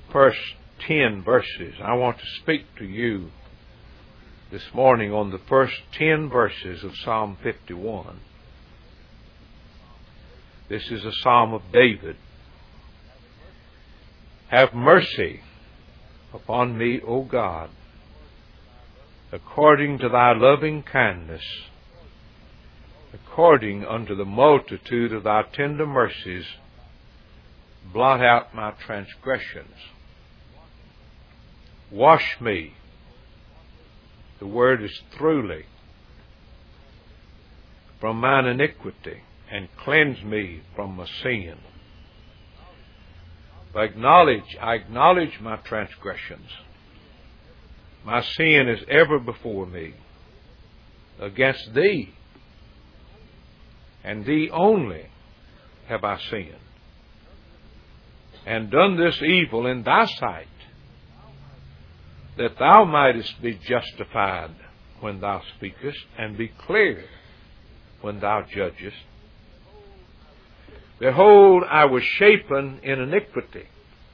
first 10 verses. I want to speak to you this morning on the first 10 verses of Psalm 51. This is a psalm of David. Have mercy upon me, O God, according to thy loving kindness, according unto the multitude of thy tender mercies, blot out my transgressions. Wash me, the word is throughly, from mine iniquity, and cleanse me from my sin. I acknowledge my transgressions. My sin is ever before me. Against thee, and thee only, have I sinned, and done this evil in thy sight, that thou mightest be justified when thou speakest, and be clear when thou judgest. Behold, I was shapen in iniquity,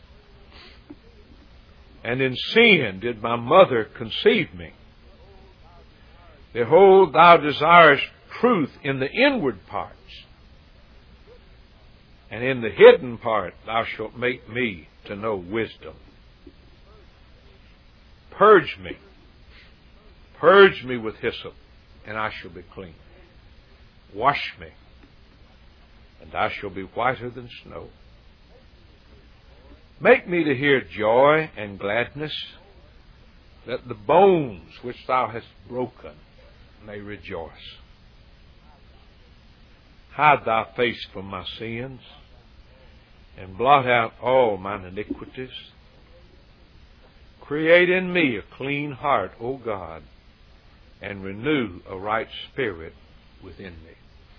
and in sin did my mother conceive me. Behold, thou desirest truth in the inward parts, and in the hidden part thou shalt make me to know wisdom. Purge me with hyssop, and I shall be clean. Wash me, and I shall be whiter than snow. Make me to hear joy and gladness, that the bones which thou hast broken may rejoice. Hide thy face from my sins, and blot out all mine iniquities. Create in me a clean heart, O God, and renew a right spirit within me.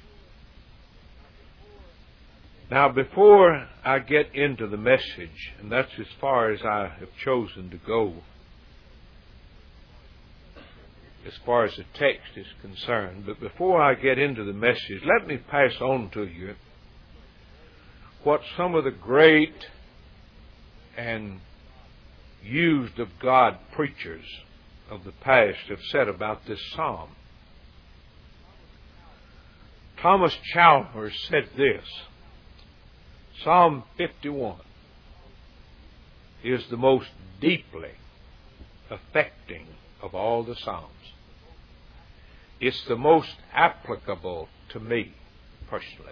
Now, before I get into the message, and that's as far as I have chosen to go, as far as the text is concerned, but before I get into the message, let me pass on to you what some of the great and used of God preachers of the past have said about this psalm. Thomas Chalmers said this: Psalm 51 is the most deeply affecting of all the Psalms. It's the most applicable to me personally.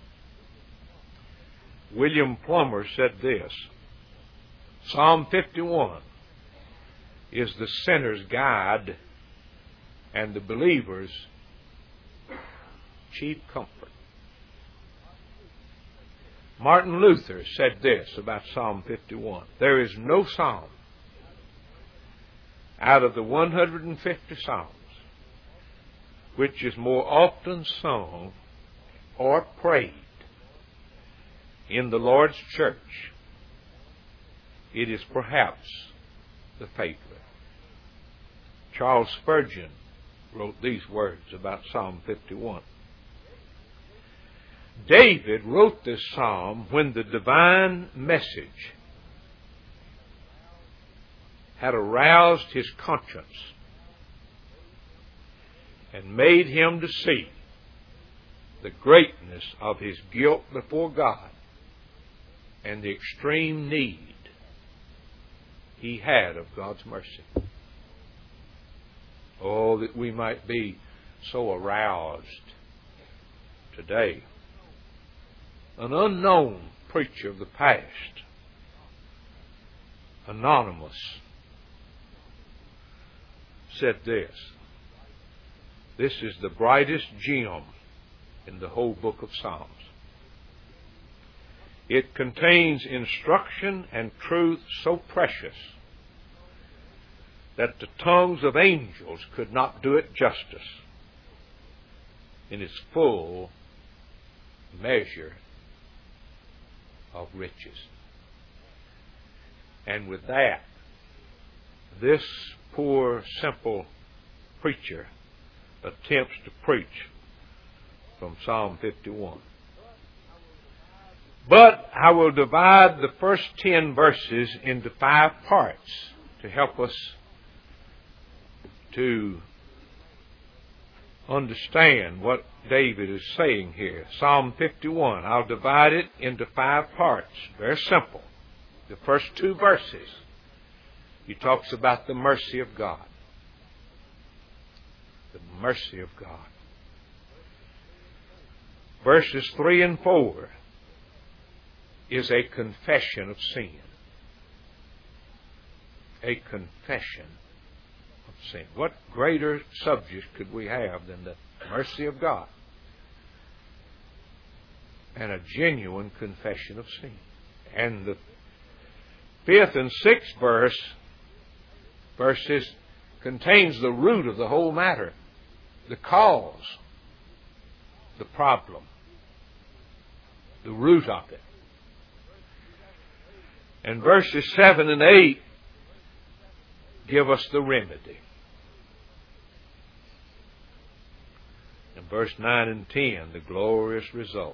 William Plummer said this: Psalm 51 is the sinner's guide and the believer's chief comfort. Martin Luther said this about Psalm 51: there is no psalm out of the 150 psalms which is more often sung or prayed in the Lord's church. It is perhaps the favorite. Charles Spurgeon wrote these words about Psalm 51. David wrote this psalm when the divine message had aroused his conscience and made him to see the greatness of his guilt before God and the extreme need he had of God's mercy. Oh, that we might be so aroused today. An unknown preacher of the past, anonymous, said this: this is the brightest gem in the whole book of Psalms. It contains instruction and truth so precious that the tongues of angels could not do it justice in its full measure of riches. And with that, this poor, simple preacher attempts to preach from Psalm 51. But I will divide the first 10 verses into 5 parts to help us to understand what David is saying here. Psalm 51, I'll divide it into 5 parts. Very simple. The first 2 verses, he talks about the mercy of God. The mercy of God. Verses 3 and 4 is a confession of sin. A confession of sin. What greater subject could we have than the mercy of God? And a genuine confession of sin. And the 5th and 6th verses contains the root of the whole matter. The cause. The problem. The root of it. And verses 7 and 8 give us the remedy. And verse 9 and 10, the glorious results.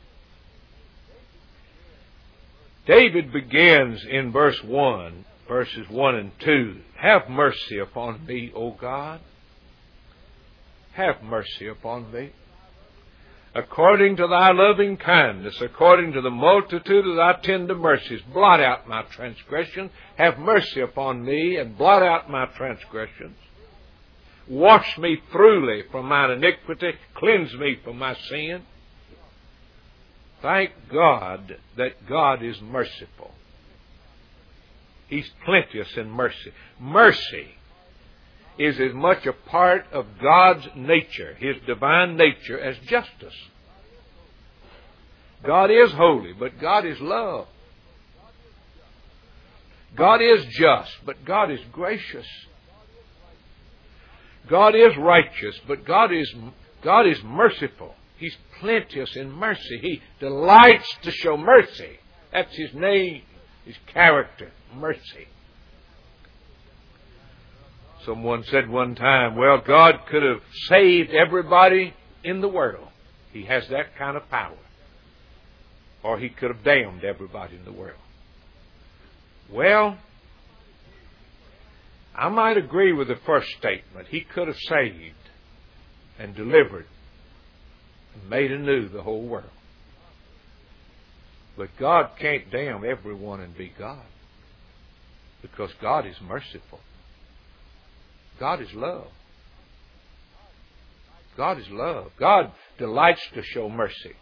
David begins in verses 1 and 2, have mercy upon me, O God. Have mercy upon me. According to thy loving kindness, according to the multitude of thy tender mercies, blot out my transgressions. Have mercy upon me and blot out my transgressions. Wash me thoroughly from mine iniquity. Cleanse me from my sin. Thank God that God is merciful. He's plenteous in mercy. Mercy is as much a part of God's nature, His divine nature, as justice. God is holy, but God is love. God is just, but God is gracious. God is righteous, but God is merciful. He's plenteous in mercy. He delights to show mercy. That's His name, His character, mercy. Someone said one time, well, God could have saved everybody in the world. He has that kind of power. Or He could have damned everybody in the world. Well, I might agree with the first statement. He could have saved and delivered and made anew the whole world. But God can't damn everyone and be God. Because God is merciful. God is love. God is love. God delights to show mercy.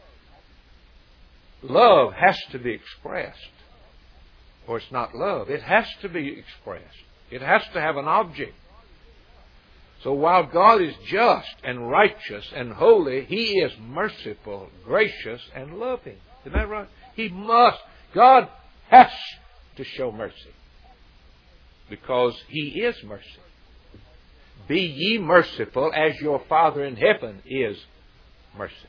Love has to be expressed, or it's not love. It has to be expressed. It has to have an object. So while God is just and righteous and holy, He is merciful, gracious, and loving. Isn't that right? He must. God has to show mercy. Because He is mercy. Be ye merciful as your Father in heaven is merciful.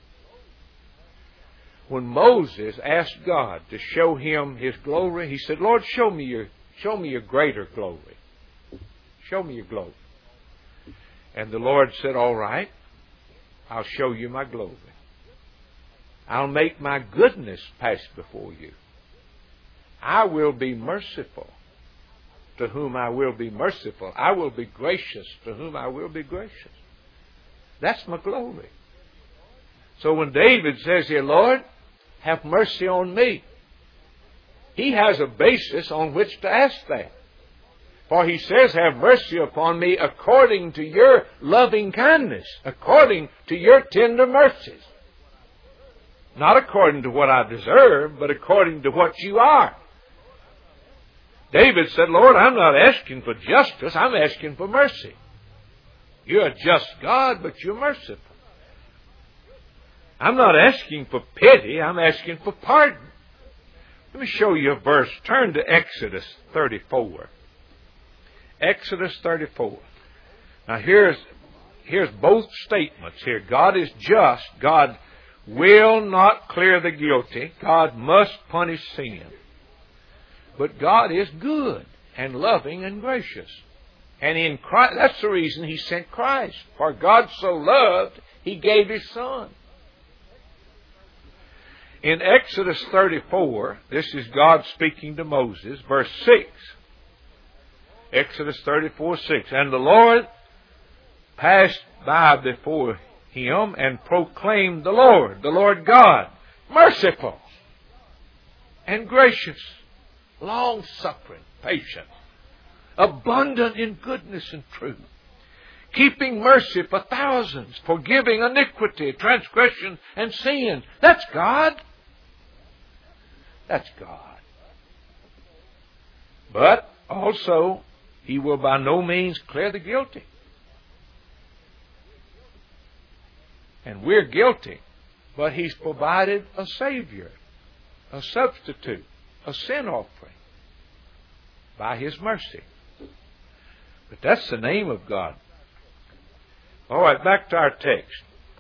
When Moses asked God to show him His glory, he said, Lord, show me your greater glory. Show me your glory. And the Lord said, all right, I'll show you my glory. I'll make my goodness pass before you. I will be merciful to whom I will be merciful. I will be gracious to whom I will be gracious. That's my glory. So when David says here, Lord, have mercy on me, he has a basis on which to ask that. For he says, have mercy upon me according to your loving kindness, according to your tender mercies. Not according to what I deserve, but according to what you are. David said, Lord, I'm not asking for justice, I'm asking for mercy. You're a just God, but you're merciful. I'm not asking for pity, I'm asking for pardon. Let me show you a verse. Turn to Exodus 34. Exodus 34. Now here's both statements here. God is just. God will not clear the guilty. God must punish sin. But God is good and loving and gracious. And in Christ, that's the reason He sent Christ. For God so loved, He gave His Son. in Exodus 34, this is God speaking to Moses, verse 6. Exodus 34:6. And the Lord passed by before him and proclaimed the Lord God, merciful and gracious, long-suffering, patient, abundant in goodness and truth, keeping mercy for thousands, forgiving iniquity, transgression, and sin. That's God. That's God. But also, He will by no means clear the guilty. And we're guilty, but He's provided a Savior, a substitute, a sin offering by His mercy. But that's the name of God. All right, back to our text.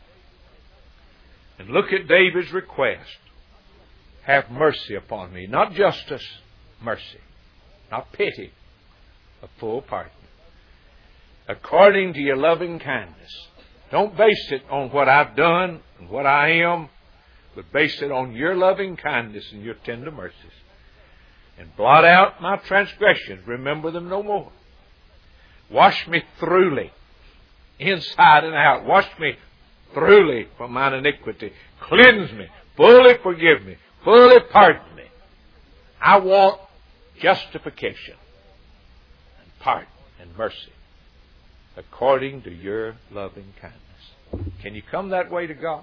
And look at David's request. Have mercy upon me. Not justice, mercy. Not pity, a full pardon. According to your loving kindness. Don't base it on what I've done and what I am, but base it on your loving kindness and your tender mercies. And blot out my transgressions. Remember them no more. Wash me thoroughly, inside and out. Wash me thoroughly from mine iniquity. Cleanse me. Fully forgive me. Fully pardon me. I want justification and pardon and mercy according to your loving kindness. Can you come that way to God?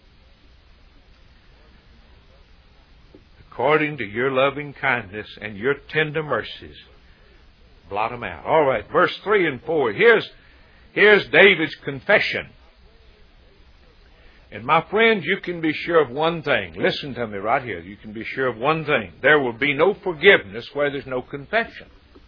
According to your loving kindness and your tender mercies, blot them out. All right, verse 3 and 4. Here's David's confession. And my friends, you can be sure of one thing. Listen to me right here. You can be sure of one thing. There will be no forgiveness where there's no confession.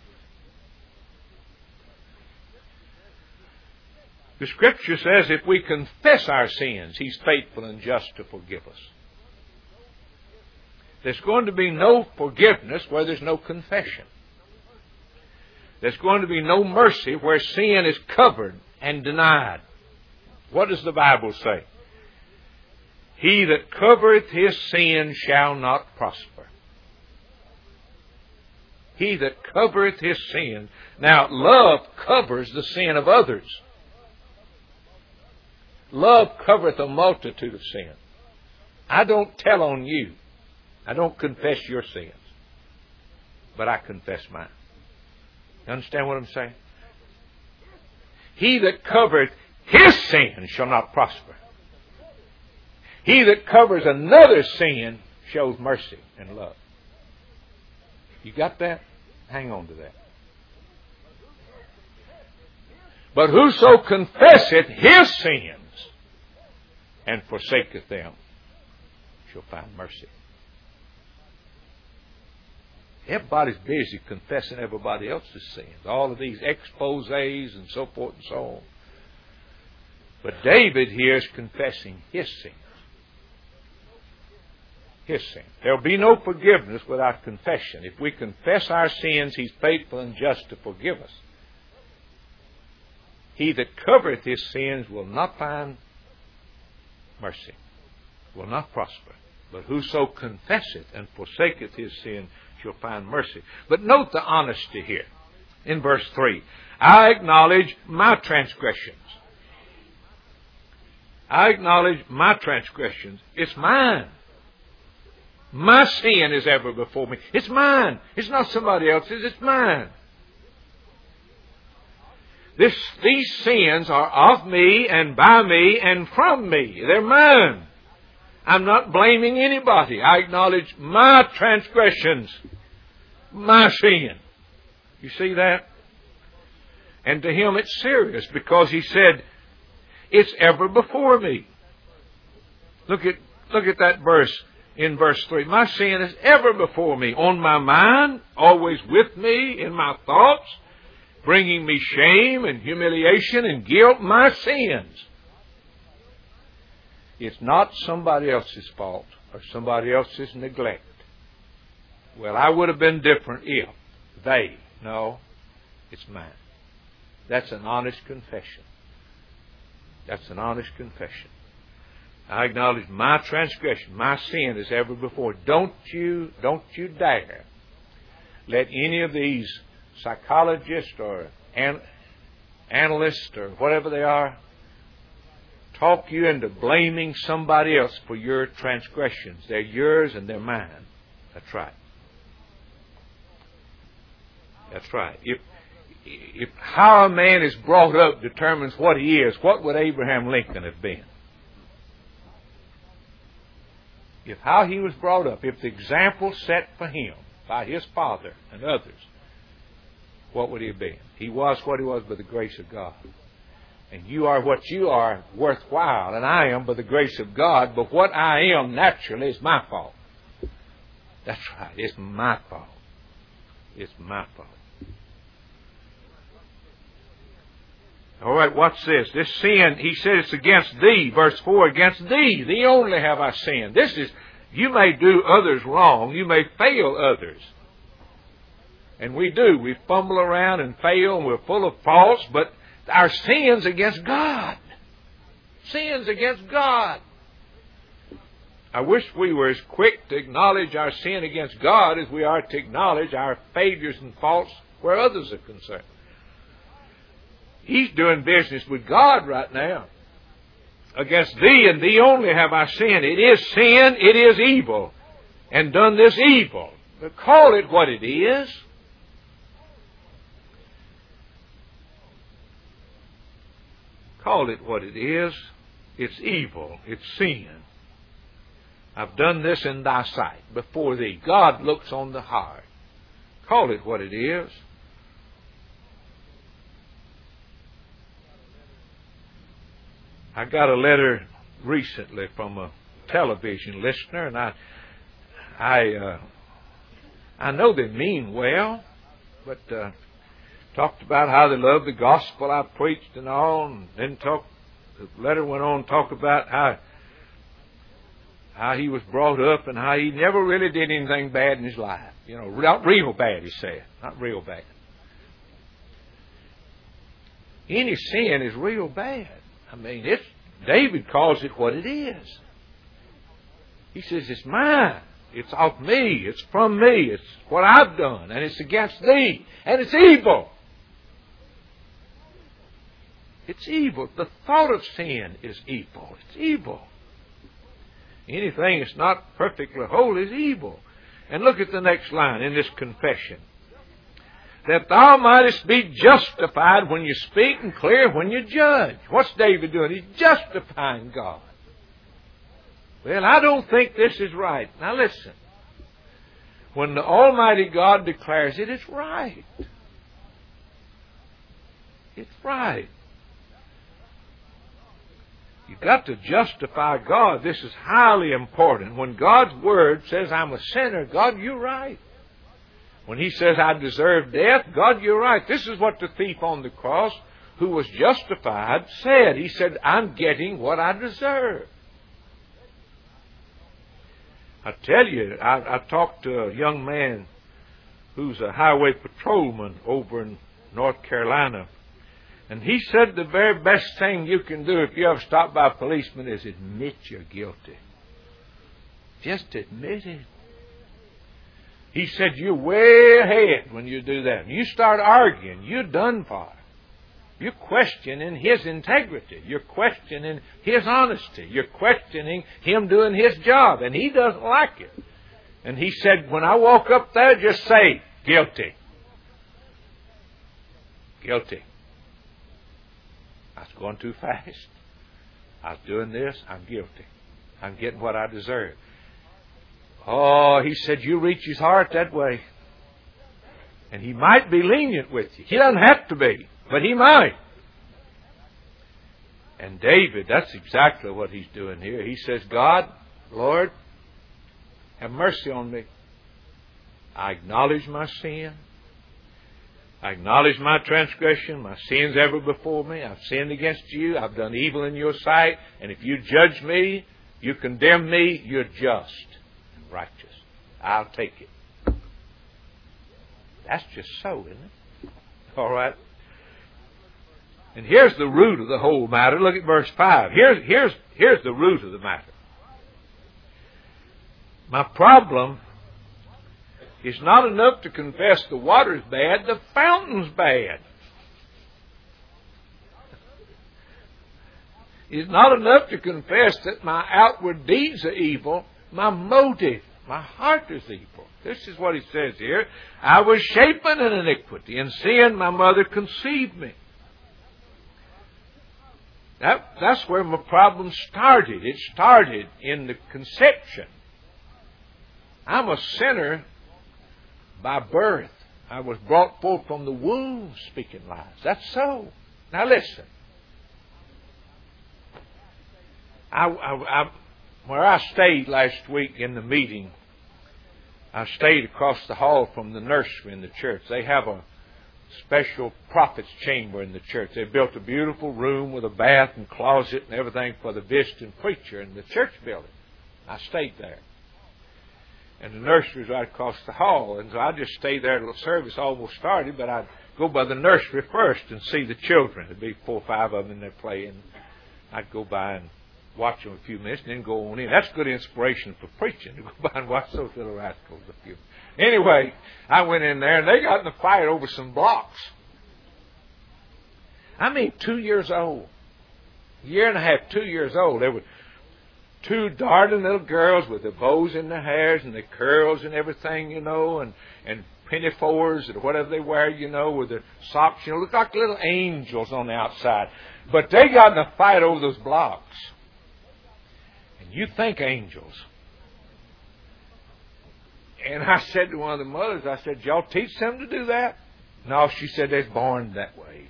The Scripture says if we confess our sins, He's faithful and just to forgive us. There's going to be no forgiveness where there's no confession. There's going to be no mercy where sin is covered and denied. What does the Bible say? He that covereth his sin shall not prosper. He that covereth his sin. Now, love covers the sin of others. Love covereth a multitude of sins. I don't tell on you. I don't confess your sins. But I confess mine. You understand what I'm saying? He that covereth his sin shall not prosper. He that covers another's sin shows mercy and love. You got that? Hang on to that. But whoso confesseth his sins and forsaketh them shall find mercy. Everybody's busy confessing everybody else's sins. All of these exposés and so forth and so on. But David here is confessing his sins. His sin. There will be no forgiveness without confession. If we confess our sins, He's faithful and just to forgive us. He that covereth his sins will not find mercy, will not prosper. But whoso confesseth and forsaketh his sin shall find mercy. But note the honesty here in verse 3. I acknowledge my transgressions. I acknowledge my transgressions. It's mine. My sin is ever before me. It's mine. It's not somebody else's. It's mine. These sins are of me and by me and from me. They're mine. I'm not blaming anybody. I acknowledge my transgressions, my sin. You see that? And to him it's serious because he said, it's ever before me. Look at that verse in verse 3. My sin is ever before me, on my mind, always with me, in my thoughts, bringing me shame and humiliation and guilt, my sins. It's not somebody else's fault or somebody else's neglect. Well, I would have been different if they. No, it's mine. That's an honest confession. That's an honest confession. I acknowledge my transgression, my sin is ever before. Don't you dare let any of these psychologists or analysts or whatever they are talk you into blaming somebody else for your transgressions. They're yours and they're mine. That's right. That's right. If how a man is brought up determines what he is, what would Abraham Lincoln have been? If how he was brought up, if the example set for him by his father and others, what would he have been? He was what he was by the grace of God. And you are what you are worthwhile, and I am by the grace of God, but what I am naturally is my fault. That's right, it's my fault. It's my fault. All right, what's this? This sin, he says it's against thee. Verse 4, against thee. Thee only have I sinned. This is, you may do others wrong. You may fail others. And we do. We fumble around and fail, and we're full of faults, but our sin's against God. Sin's against God. I wish we were as quick to acknowledge our sin against God as we are to acknowledge our failures and faults where others are concerned. He's doing business with God right now. Against thee and thee only have I sinned. It is sin, it is evil, and done this evil. But call it what it is. Call it what it is. It's evil. It's sin. I've done this in thy sight before thee. God looks on the heart. Call it what it is. I got a letter recently from a television listener, and I know they mean well, but talked about how they love the gospel I preached and all, and then the letter went on to talk about how he was brought up and how he never really did anything bad in his life. You know, not real bad, he said. Not real bad. Any sin is real bad. I mean, David calls it what it is. He says, it's mine. It's of me. It's from me. It's what I've done. And it's against thee. And it's evil. It's evil. The thought of sin is evil. It's evil. Anything that's not perfectly holy is evil. And look at the next line in this confession. That thou mightest be justified when you speak and clear when you judge. What's David doing? He's justifying God. Well, I don't think this is right. Now listen. When the Almighty God declares it, it's right. It's right. You've got to justify God. This is highly important. When God's Word says I'm a sinner, God, you're right. When He says I deserve death, God, you're right. This is what the thief on the cross, who was justified, said. He said, I'm getting what I deserve. I tell you, I talked to a young man who's a highway patrolman over in North Carolina. And he said the very best thing you can do if you ever stop by a policeman is admit you're guilty. Just admit it. He said you're way ahead when you do that. You start arguing, you're done for. You're questioning his integrity. You're questioning his honesty. You're questioning him doing his job. And he doesn't like it. And he said, when I walk up there, just say, guilty. Guilty. I was going too fast. I was doing this. I'm guilty. I'm getting what I deserve. Oh, he said, you reach his heart that way. And he might be lenient with you. He doesn't have to be, but he might. And David, that's exactly what he's doing here. He says, God, Lord, have mercy on me. I acknowledge my sin. I acknowledge my transgression. My sin's ever before me. I've sinned against you. I've done evil in your sight. And if you judge me, you condemn me, you're just and righteous. I'll take it. That's just so, isn't it? All right. And here's the root of the whole matter. Look at verse 5. Here's the root of the matter. My problem is not enough to confess the water's bad, the fountain's bad. It's not enough to confess that my outward deeds are evil. My motive, my heart is evil. This is what he says here. I was shapen in iniquity. In sin my mother conceived me. That's where my problem started. It started in the conception. I'm a sinner by birth. I was brought forth from the womb speaking lies. That's so. Now listen. Where I stayed last week in the meeting, I stayed across the hall from the nursery in the church. They have a special prophet's chamber in the church. They built a beautiful room with a bath and closet and everything for the visiting preacher in the church building. I stayed there. And the nursery was right across the hall. And so I just stayed there until the service almost started, but I'd go by the nursery first and see the children. There'd be 4 or 5 of them in there playing. I'd go by and watch them a few minutes and then go on in. That's good inspiration for preaching, to go by and watch those little rascals a few. Anyway, I went in there and they got in a fight over some blocks. I mean, 2 years old. A year and a half, 2 years old. They were 2 darling little girls with their bows in their hairs and their curls and everything, you know, and pinafores or whatever they wear, you know, with their socks, you know, look like little angels on the outside. But they got in a fight over those blocks. And you think angels. And I said to one of the mothers, I said, "Y'all teach them to do that?" No, she said, "They're born that way."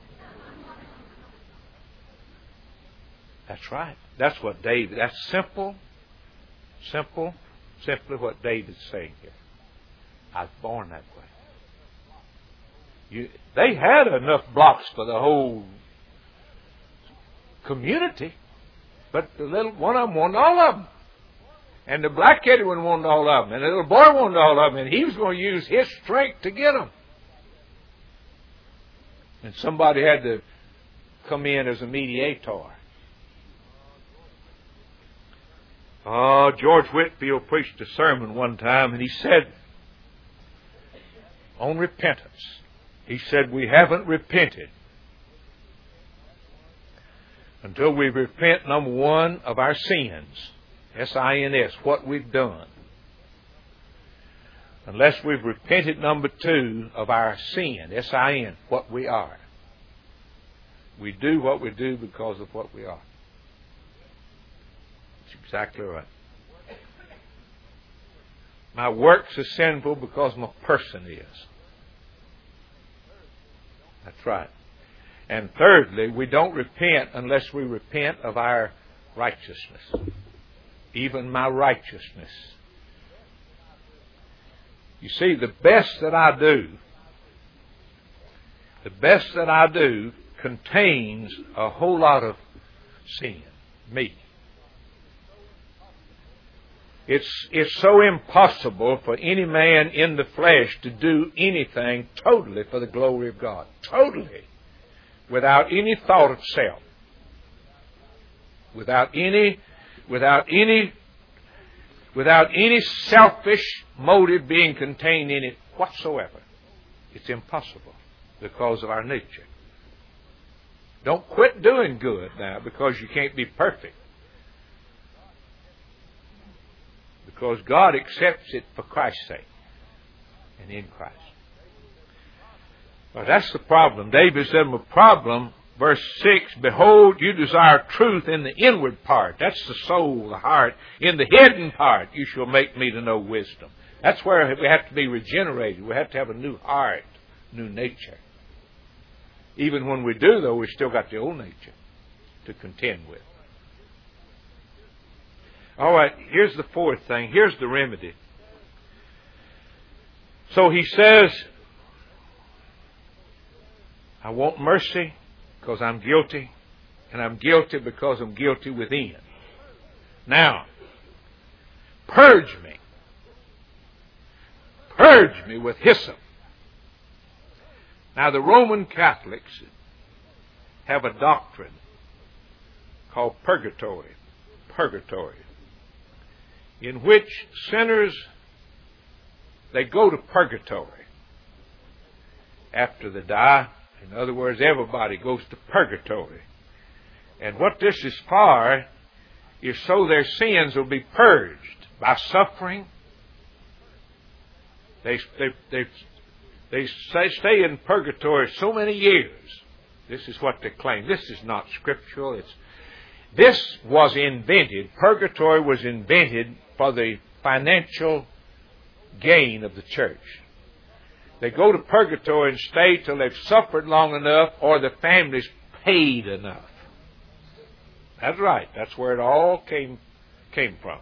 That's right. That's what David, that's simply what David's saying here. I was born that way. They had enough blocks for the whole community, but the little one of them wanted all of them. And the black-headed one wanted all of them. And the little boy wanted all of them. And he was going to use his strength to get them. And somebody had to come in as a mediator. George Whitefield preached a sermon one time, and he said, on repentance, he said, we haven't repented until we repent, number one, of our sins. S-I-N-S, what we've done. Unless we've repented, number 2, of our sin. S-I-N, what we are. We do what we do because of what we are. That's exactly right. My works are sinful because my person is. That's right. And thirdly, we don't repent unless we repent of our righteousness. Even my righteousness. You see, the best that I do contains a whole lot of sin, me. It's so impossible for any man in the flesh to do anything totally for the glory of God. Totally. Without any thought of self. Without any selfish motive being contained in it whatsoever. It's impossible because of our nature. Don't quit doing good now because you can't be perfect. Because God accepts it for Christ's sake and in Christ. Well, that's the problem. David said, my problem, verse 6, behold, you desire truth in the inward part. That's the soul, the heart. In the hidden part, you shall make me to know wisdom. That's where we have to be regenerated. We have to have a new heart, new nature. Even when we do, though, we've still got the old nature to contend with. All right, here's the fourth thing. Here's the remedy. So he says, I want mercy because I'm guilty, and I'm guilty because I'm guilty within. Now, purge me. Purge me with hyssop. Now, the Roman Catholics have a doctrine called purgatory, in which sinners, they go to purgatory after they die. In other words, everybody goes to purgatory. And what this is for is so their sins will be purged by suffering. They stay in purgatory so many years. This is what they claim. This is not scriptural. This was invented. Purgatory was invented for the financial gain of the church. They go to purgatory and stay till they've suffered long enough or the family's paid enough. That's right. That's where it all came from.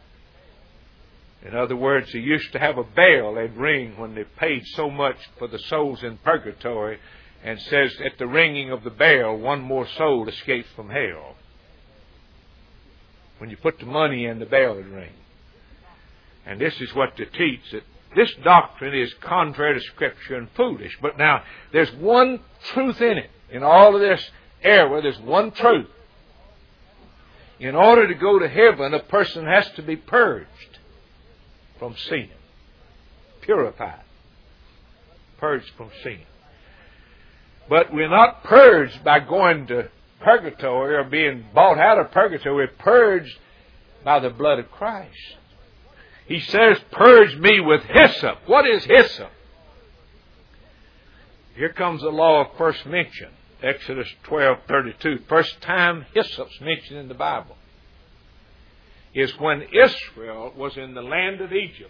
In other words, they used to have a bell they'd ring when they paid so much for the souls in purgatory, and says at the ringing of the bell, one more soul escapes from hell. When you put the money in, the bell would ring. And this is what they teach, that this doctrine is contrary to Scripture and foolish. But now, there's one truth in it. In all of this error, there's one truth. In order to go to heaven, a person has to be purged from sin. Purified. Purged from sin. But we're not purged by going to purgatory or being bought out of purgatory. We're purged by the blood of Christ. He says, purge me with hyssop. What is hyssop? Here comes the law of first mention. Exodus 12:32. First time hyssop's mentioned in the Bible is when Israel was in the land of Egypt.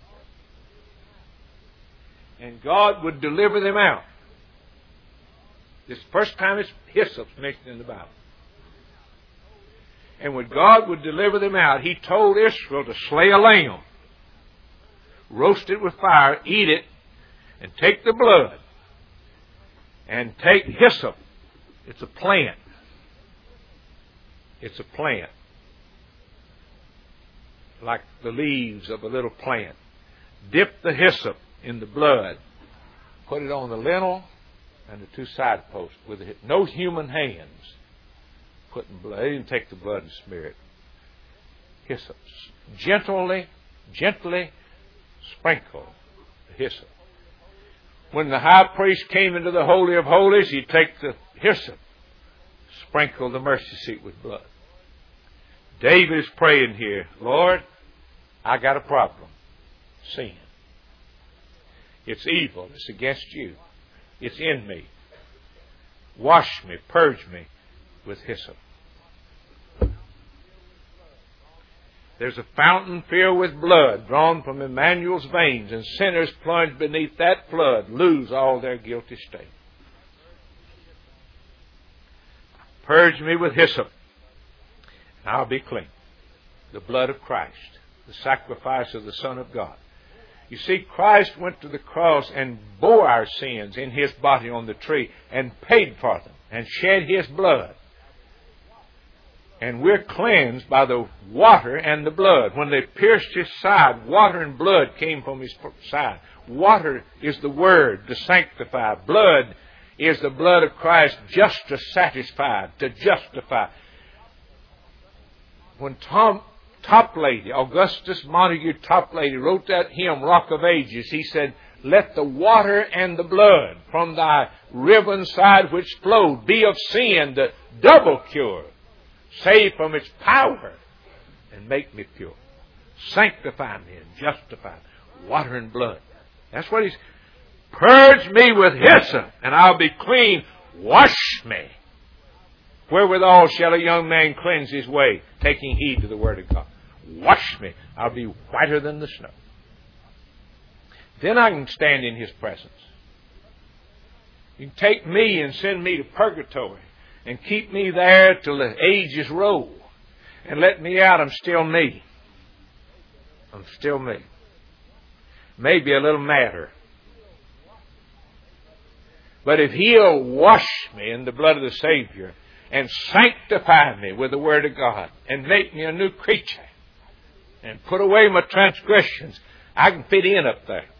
And God would deliver them out. This first time hyssop's mentioned in the Bible. And when God would deliver them out, He told Israel to slay a lamb, roast it with fire, eat it, and take the blood, and take hyssop. It's a plant. It's a plant. Like the leaves of a little plant. Dip the hyssop in the blood. Put it on the lintel and the two side posts with it. No human hands putting blood. They didn't take the blood and smear it. Hyssop. Gently sprinkle the hyssop. When the high priest came into the Holy of Holies, he'd take the hyssop, sprinkle the mercy seat with blood. David is praying here, Lord, I got a problem. Sin. It's evil. It's against you. It's in me. Wash me, purge me with hyssop. There's a fountain filled with blood drawn from Emmanuel's veins, and sinners plunged beneath that flood lose all their guilty stain. Purge me with hyssop, and I'll be clean. The blood of Christ, the sacrifice of the Son of God. You see, Christ went to the cross and bore our sins in His body on the tree and paid for them and shed His blood. And we're cleansed by the water and the blood. When they pierced His side, water and blood came from His side. Water is the Word to sanctify. Blood is the blood of Christ just to satisfy, to justify. When Toplady, Augustus Montague Toplady, wrote that hymn, Rock of Ages, he said, let the water and the blood from thy riven side which flowed be of sin the double cure. Save from its power and make me pure. Sanctify me and justify me. Water and blood. That's what He's... Purge me with hyssop, and I'll be clean. Wash me. Wherewithal shall a young man cleanse his way, taking heed to the Word of God. Wash me. I'll be whiter than the snow. Then I can stand in His presence. You can take me and send me to purgatory and keep me there till the ages roll. And let me out. I'm still me. I'm still me. Maybe a little madder. But if He'll wash me in the blood of the Savior and sanctify me with the Word of God and make me a new creature and put away my transgressions, I can fit in up there.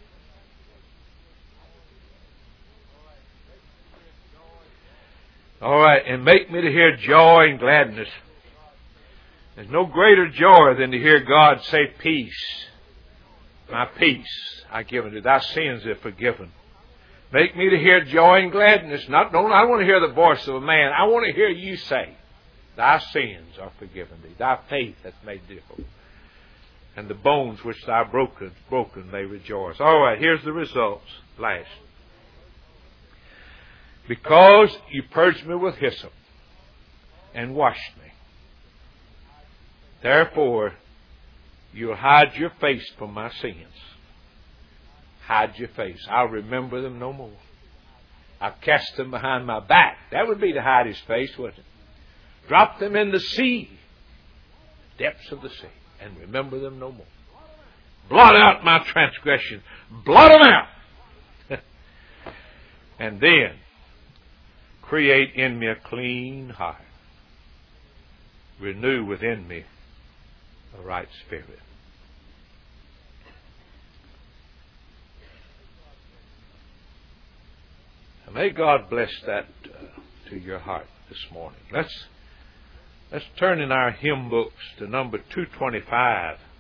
All right, and make me to hear joy and gladness. There's no greater joy than to hear God say, peace. My peace I give unto thee. Thy sins are forgiven. Make me to hear joy and gladness. I don't want to hear the voice of a man. I want to hear you say, thy sins are forgiven thee. Thy faith hath made thee whole. And the bones which thou broken may rejoice. All right, here's the results. Last. Because you purged me with hyssop and washed me, therefore you'll hide your face from my sins. Hide your face. I'll remember them no more. I'll cast them behind my back. That would be to hide his face, wouldn't it? Drop them in the sea, depths of the sea, and remember them no more. Blot out my transgression. Blot them out. And then create in me a clean heart. Renew within me a right spirit. And may God bless that to your heart this morning. Let's turn in our hymn books to number 225.